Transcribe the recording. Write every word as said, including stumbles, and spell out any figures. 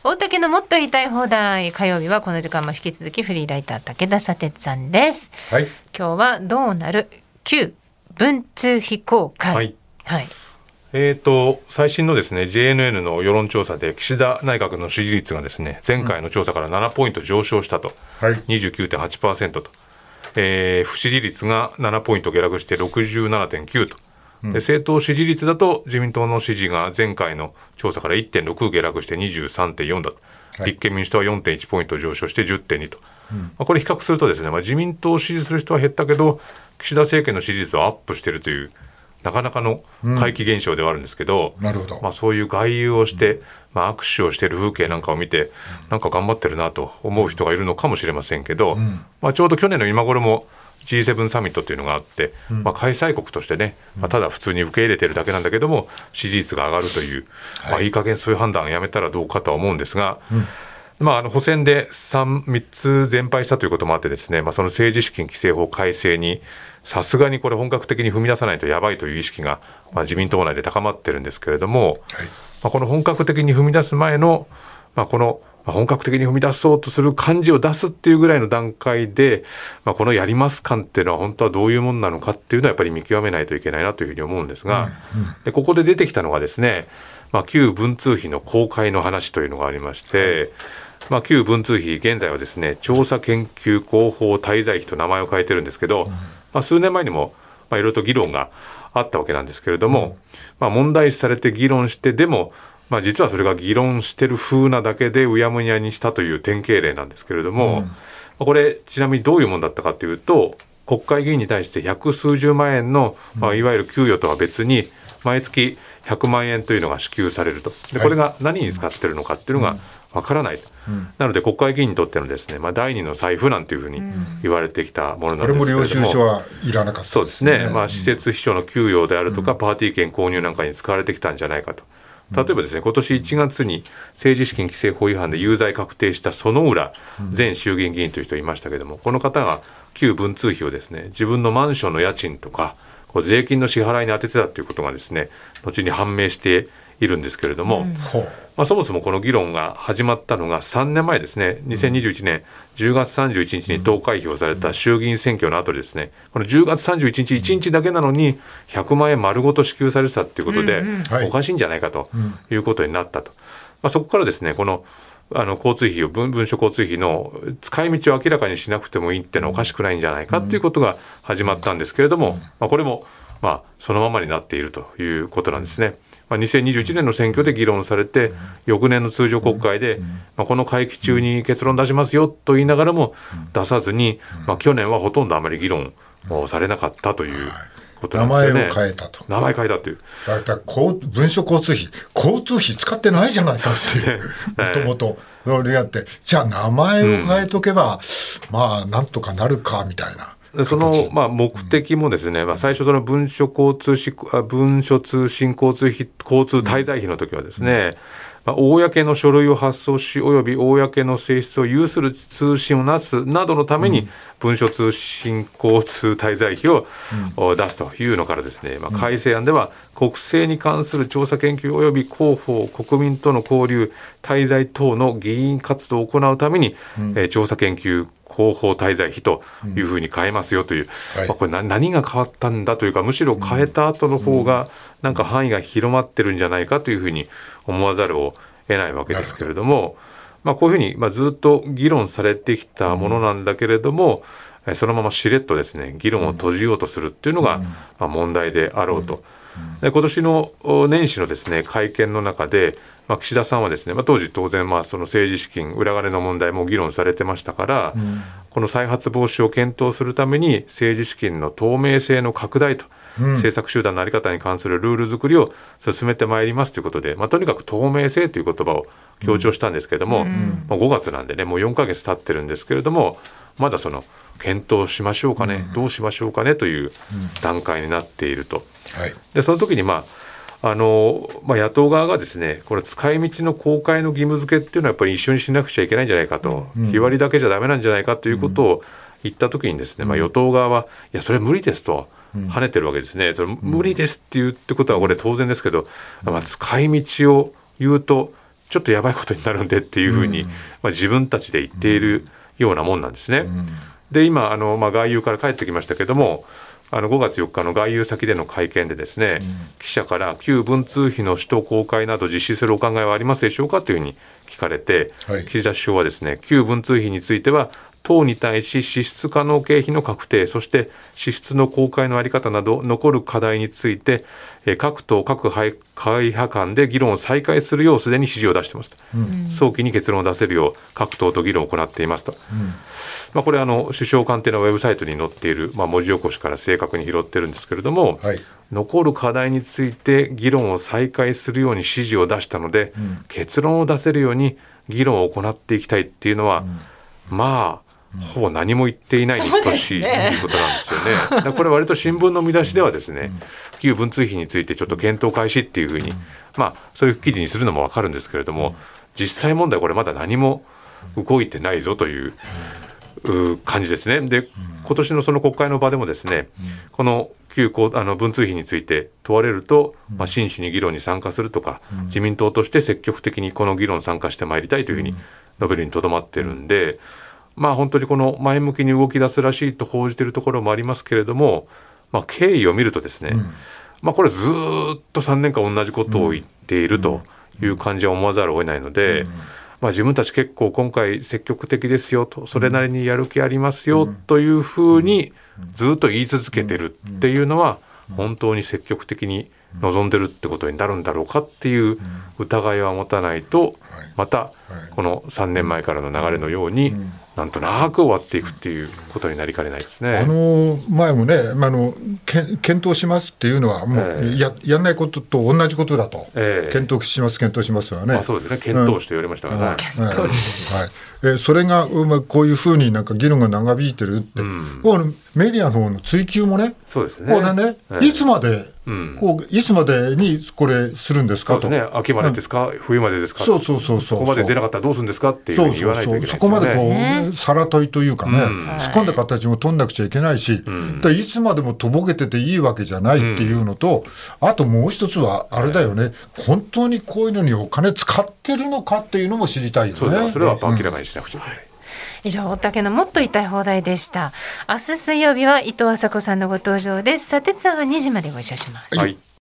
大竹のもっと言いたい放題、火曜日はこの時間も引き続きフリーライター武田砂鉄さんです。 はい、 今日はどうなる旧文通費公開、 はいはい、 えーと最新のですね ジェーエヌエヌ の世論調査で岸田内閣の支持率がですね前回の調査からななポイント上昇したと、 はい、 にじゅうきゅうてんはちパーセント と、えー、不支持率がななポイント下落して ろくじゅうななてんきゅう と、うん、で政党支持率だと自民党の支持が前回の調査から いってんろく 下落して にじゅうさんてんよん だと、はい、立憲民主党は よんてんいち ポイント上昇して じゅってんに と、うんまあ、これ比較するとですね、まあ、自民党を支持する人は減ったけど岸田政権の支持率はアップしているというなかなかの怪奇現象ではあるんですけど、 うん、なるほど、 まあ、そういう外遊をして、うんまあ、握手をしている風景なんかを見て、うん、なんか頑張ってるなと思う人がいるのかもしれませんけど、うんまあ、ちょうど去年の今頃も ジーセブン サミットというのがあって、うんまあ、開催国としてね、まあ、ただ普通に受け入れてるだけなんだけども支持率が上がるという、はいまあ、いい加減そういう判断をやめたらどうかとは思うんですが、うんまあ、あの補選で 3, 3つ全敗したということもあってですね、まあ、その政治資金規正法改正にさすがにこれ本格的に踏み出さないとやばいという意識が、まあ、自民党内で高まってるんですけれども、はいまあ、この本格的に踏み出す前の、まあ、この本格的に踏み出そうとする感じを出すっていうぐらいの段階で、まあ、このやります感っていうのは本当はどういうものなのかっていうのはやっぱり見極めないといけないなというふうに思うんですが、うんうん、でここで出てきたのがですね、まあ、旧文通費の公開の話というのがありまして、はいまあ、旧文通費現在はですね調査研究広報滞在費と名前を変えてるんですけど、うんまあ、数年前にもいろいろと議論があったわけなんですけれども、うんまあ、問題視されて議論してでも、まあ、実はそれが議論してる風なだけでうやむやにしたという典型例なんですけれども、うんまあ、これちなみにどういうものだったかというと国会議員に対して百数十万円の、まあ、いわゆる給与とは別に毎月ひゃくまんえんというのが支給されると。でこれが何に使ってるのかっていうのがわからないと、うん、なので国会議員にとってのですね、まあ、第二の財布なんていうふうに言われてきたものなんですけれども、 これも領収書はいらなかったですね。 そうですね、まあ、施設秘書の給与であるとか、うん、パーティー券購入なんかに使われてきたんじゃないかと。例えばですね、今年いちがつに政治資金規正法違反で有罪確定した薗浦前衆議院議員という人いましたけれども、この方が旧文通費をですね自分のマンションの家賃とかこう税金の支払いに充ててたということがですね後に判明しているんですけれども、うんまあ、そもそもこの議論が始まったのがさんねんまえですね。にせんにじゅういちねんじゅうがつさんじゅういちにちに投開票された衆議院選挙の後でですね、このじゅうがつさんじゅういちにちいちにちだけなのにひゃくまんえん丸ごと支給されてたということで、うんうん、おかしいんじゃないかということになったと、まあ、そこからですねこのあの交通費を 文, 文書交通費の使い道を明らかにしなくてもいいっていうのはおかしくないんじゃないかということが始まったんですけれども、まあ、これもまあそのままになっているということなんですね。まあ、にせんにじゅういちねんの選挙で議論されて翌年の通常国会で、まあ、この会期中に結論出しますよと言いながらも出さずに、まあ、去年はほとんどあまり議論をされなかったということなんですよね。 名前を変えたと。 名前変えたという。 だいたい文書交通費交通費使ってないじゃないかっていうもともとそれやってじゃあ名前を変えとけば、うん、まあなんとかなるかみたいな。 そのまあ目的もですね、まあ、最初その文書交通費文書通信交通費交通滞在費の時はですね、まあ、公の書類を発送しおよび公の性質を有する通信をなすなどのために文書通信交通滞在費を出すというのからですね、まあ、改正案では国政に関する調査研究および広報国民との交流滞在等の議員活動を行うために、うんえー、調査研究広報滞在費というふうに変えますよという、うんはいまあ、これ 何, 何が変わったんだというかむしろ変えた後の方がなんか範囲が広まってるんじゃないかというふうに思わざるを得ないわけですけれども、まあ、こういうふうにまあずっと議論されてきたものなんだけれども、うん、そのまましれっとですね議論を閉じようとするっていうのがまあ問題であろうと。で今年の年始のですね会見の中で、まあ、岸田さんはですね、まあ、当時当然まあその政治資金裏金の問題も議論されてましたから、うん、この再発防止を検討するために政治資金の透明性の拡大と、うん、政策集団の在り方に関するルール作りを進めてまいりますということで、まあ、とにかく透明性という言葉を強調したんですけれども、うんまあ、ごがつなんでねもうよんかげつ経ってるんですけれどもまだその検討しましょうかね、うん、どうしましょうかねという段階になっていると、はい、でその時にまああのまあ、野党側がですねこれ使い道の公開の義務付けっていうのはやっぱり一緒にしなくちゃいけないんじゃないかと、うん、日割りだけじゃダメなんじゃないかということを言った時にですね、うんまあ、与党側はいやそれ無理ですと跳ねてるわけですね。それ無理ですって言うってことはこれ当然ですけど、まあ、使い道を言うとちょっとやばいことになるんでっていうふうに、うんまあ、自分たちで言っているようなもんなんですね。うん、で今あの、まあ、外遊から帰ってきましたけども、あのごがつよっかの外遊先での会見でですね、うん、記者から旧文通費の使途公開など実施するお考えはありますでしょうかというふうに聞かれて、はい、岸田首相はですね、旧文通費については党に対し支出可能経費の確定、そして支出の公開の在り方など残る課題について各党各会派間で議論を再開するようすでに指示を出していますと、うん、早期に結論を出せるよう各党と議論を行っていますと、うんまあ、これはあの首相官邸のウェブサイトに載っている、まあ、文字起こしから正確に拾ってるんですけれども、はい、残る課題について議論を再開するように指示を出したので、うん、結論を出せるように議論を行っていきたいっていうのは、うん、まあほぼ何も言っていないに等しいということなんですよね。だからこれ割と新聞の見出しではですね、旧文通費についてちょっと検討開始っていうふうに、まあそういう記事にするのも分かるんですけれども、実際問題これまだ何も動いてないぞという感じですね。で今年のその国会の場でもですね、この旧あの文通費について問われると、まあ、真摯に議論に参加するとか、自民党として積極的にこの議論に参加してまいりたいというふうに述べるにとどまってるんで、まあ、本当にこの前向きに動き出すらしいと報じているところもありますけれども、まあ、経緯を見るとですね、うんまあ、これずっとさんねんかん同じことを言っているという感じは思わざるを得ないので、うんまあ、自分たち結構今回積極的ですよと、それなりにやる気ありますよというふうにずっと言い続けてるっていうのは、本当に積極的に望んでるってことになるんだろうかっていう疑いは持たないと、またこのさんねんまえからの流れのようになんとなく終わっていくっていうことになりかねないですね。 あの前もね、まあ、あのけ検討しますっていうのはもう や,、えー、やらないことと同じことだと、えー、検討します検討しますよね。 まあ、そうですね、検討して言われましたからね、うんはいはいえー、それが、まあ、こういうふうになんか議論が長引いてるって、うん、こうメディアの方の追及もね、 そうですね、 これね、えー、いつまでうん、こういつまでにこれするんですかと。 そうですね、秋までですか、うん、冬までですか、 そうそうそうそう、 ここまで出なかったらどうするんですかっていうふうに言わないといけないですよね。 そこまでこう、ね、さら問いというかね、うん、突っ込んだ形も取んなくちゃいけないし、うん、いつまでもとぼけてていいわけじゃないっていうのと、うん、あともう一つはあれだよね、はい、本当にこういうのにお金使ってるのかっていうのも知りたいよね。 そうです、それは明らかにしなくちゃいけない、うん。 以上、大竹のもっと言いたい放題でした。明日水曜日は伊藤麻子さんのご登場です。さてつさんはにじまでご一緒します。 はい。